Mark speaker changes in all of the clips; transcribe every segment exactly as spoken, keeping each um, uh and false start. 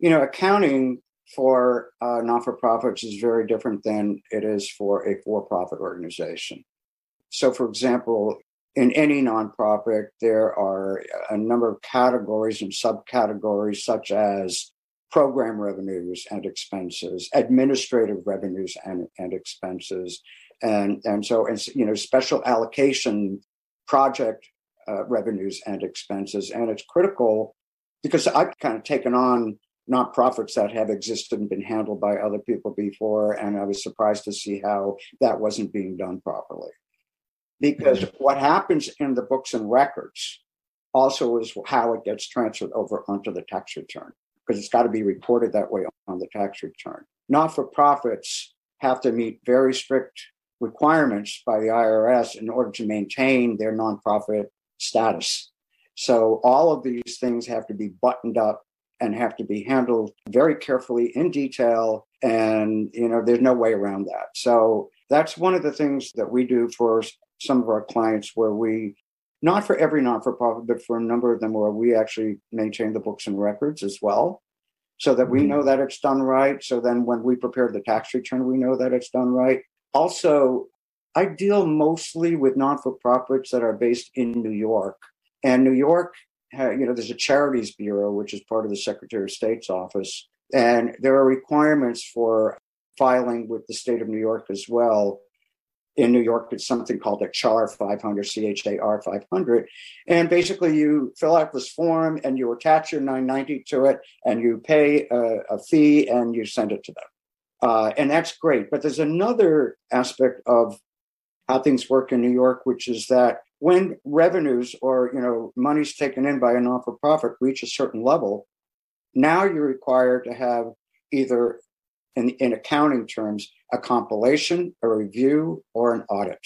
Speaker 1: you know, accounting for uh, not-for-profits is very different than it is for a for-profit organization. So, for example, in any nonprofit, there are a number of categories and subcategories, such as program revenues and expenses, administrative revenues and, and expenses, and, and so, and, you know, special allocation project uh, revenues and expenses. And it's critical because I've kind of taken on nonprofits that have existed and been handled by other people before, and I was surprised to see how that wasn't being done properly. Because mm-hmm. what happens in the books and records also is how it gets transferred over onto the tax return, because it's got to be reported that way on the tax return. Not-for-profits have to meet very strict requirements by the I R S in order to maintain their nonprofit status. So all of these things have to be buttoned up and have to be handled very carefully in detail. And, you know, there's no way around that. So that's one of the things that we do for some of our clients, where we, not for every not-for-profit, but for a number of them, where we actually maintain the books and records as well, so that we know that it's done right. So then when we prepare the tax return, we know that it's done right. Also, I deal mostly with not-for-profits that are based in New York. And New York, you know, there's a Charities Bureau, which is part of the Secretary of State's office. And there are requirements for filing with the state of New York as well. In New York, it's something called a C H A R five hundred, C H A R five hundred. And basically, you fill out this form and you attach your nine ninety to it, and you pay a, a fee and you send it to them. Uh, and that's great. But there's another aspect of how things work in New York, which is that when revenues or, you know, money's taken in by a non-for-profit reach a certain level, now you're required to have either, in, in accounting terms, a compilation, a review, or an audit.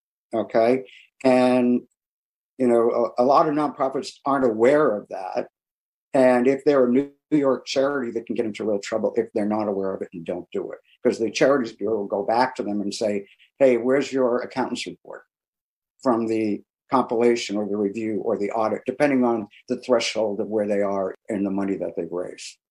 Speaker 1: Okay. And, you know, a, a lot of nonprofits aren't aware of that. And if they're a New York charity, they can get into real trouble if they're not aware of it and don't do it. Because the Charities Bureau will go back to them and say, hey, where's your accountant's report from the compilation or the review or the audit, depending on the threshold of where they are and the money that they've raised.